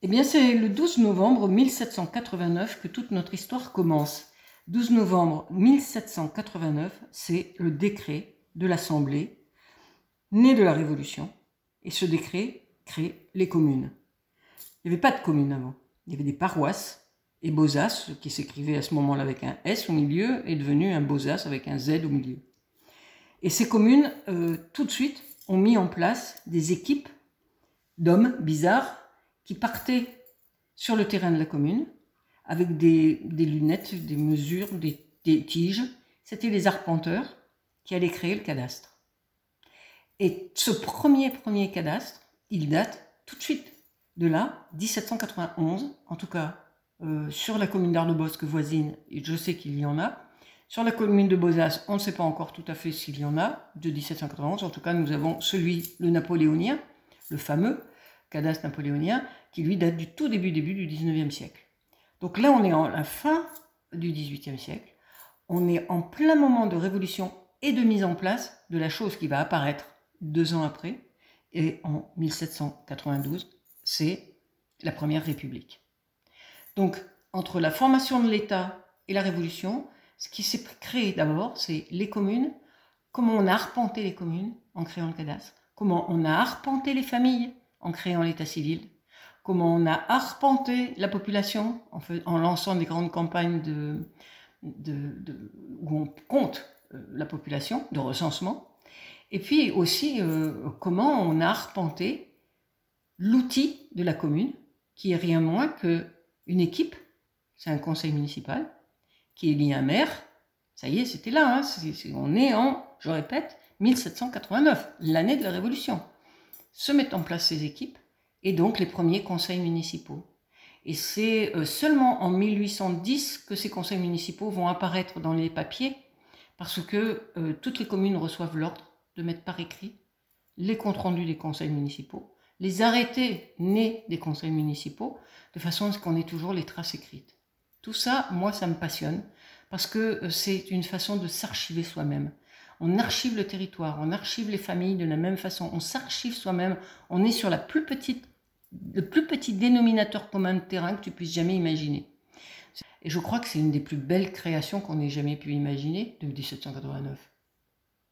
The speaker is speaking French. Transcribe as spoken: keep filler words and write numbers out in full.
Eh bien, c'est le douze novembre mille sept cent quatre-vingt-neuf que toute notre histoire commence. douze novembre mille sept cent quatre-vingt-neuf, c'est le décret de l'Assemblée, né de la Révolution. Et ce décret crée les communes. Il n'y avait pas de communes avant. Il y avait des paroisses. Et Beaux-As, qui s'écrivait à ce moment-là avec un S au milieu, est devenu un Beaux-As avec un Z au milieu. Et ces communes, euh, tout de suite, ont mis en place des équipes d'hommes bizarres qui partaient sur le terrain de la commune avec des, des lunettes, des mesures, des, des tiges. C'était les arpenteurs qui allaient créer le cadastre. Et ce premier, premier cadastre, il date tout de suite de là, dix-sept cent quatre-vingt-onze, en tout cas euh, sur la commune d'Arlebosque voisine, et je sais qu'il y en a. Sur la commune de Beaux-As, on ne sait pas encore tout à fait s'il y en a, de dix-sept cent quatre-vingt-onze. En tout cas, nous avons celui, le napoléonien, le fameux cadastre napoléonien, qui lui date du tout début, début du dix-neuvième siècle. Donc là, on est en la fin du dix-huitième siècle. On est en plein moment de révolution et de mise en place de la chose qui va apparaître deux ans après. Et en mille sept cent quatre-vingt-douze, c'est la Première République. Donc, entre la formation de l'État et la Révolution, ce qui s'est créé d'abord, c'est les communes, comment on a arpenté les communes en créant le cadastre, comment on a arpenté les familles en créant l'état civil, comment on a arpenté la population en, fait, en lançant des grandes campagnes de, de, de, où on compte la population, de recensement, et puis aussi euh, comment on a arpenté l'outil de la commune, qui est rien moins qu'une équipe, c'est un conseil municipal, qui élit un maire. Ça y est, c'était là, hein, c'est, c'est, on est en, je répète, mille sept cent quatre-vingt-neuf, l'année de la Révolution. Se mettent en place ces équipes, et donc les premiers conseils municipaux. Et c'est euh, seulement en mille huit cent dix que ces conseils municipaux vont apparaître dans les papiers, parce que euh, toutes les communes reçoivent l'ordre de mettre par écrit les comptes rendus des conseils municipaux, les arrêtés nés des conseils municipaux, de façon à ce qu'on ait toujours les traces écrites. Tout ça, moi, ça me passionne, parce que c'est une façon de s'archiver soi-même. On archive le territoire, on archive les familles de la même façon, on s'archive soi-même, on est sur la plus petite, le plus petit dénominateur commun de terrain que tu puisses jamais imaginer. Et je crois que c'est une des plus belles créations qu'on ait jamais pu imaginer de dix-sept cent quatre-vingt-neuf.